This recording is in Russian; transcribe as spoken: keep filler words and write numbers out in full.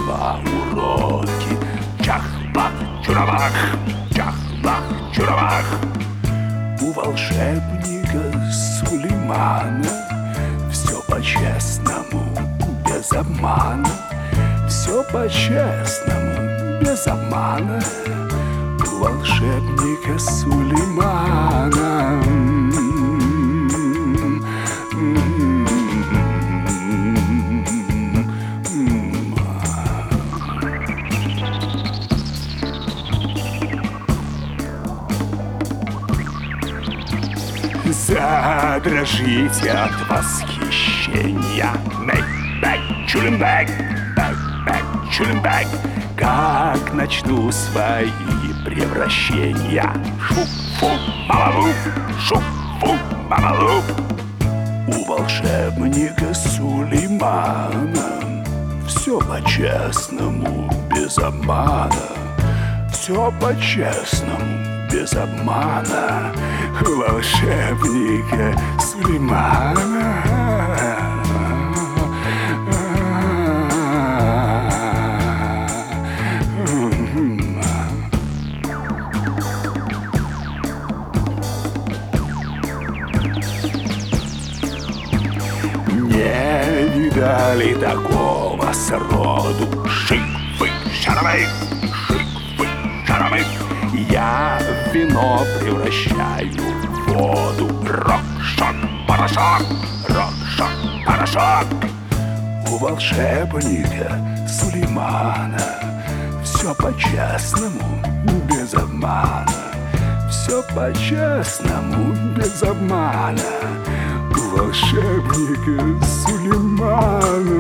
два уроки. Чах-лах, чурабах, чах-лах, чурабах. У волшебника Сулеймана все по-честному, без обмана. Все по-честному, без обмана. У волшебника Сулеймана. Задрожите от восхищения. Бэк-бэк, чулимбэк, бэк-бэк, чулимбэк. Как начну свои превращения. Шуп-фу-бабалуп, шуп-фу-бабалуп. У волшебника Сулеймана все по-честному, без обмана. Все по-честному, без обмана. У волшебника Сулеймана. Не видали такого сроду. Шик-фык-шарабык, шик-фык-шарабык. Я в вино превращаю в воду. Рок-шок-порошок, рок-шок-порошок. У волшебника Сулеймана все по-честному, без обмана. Все по-честному, без обмана. У волшебника Сулеймана.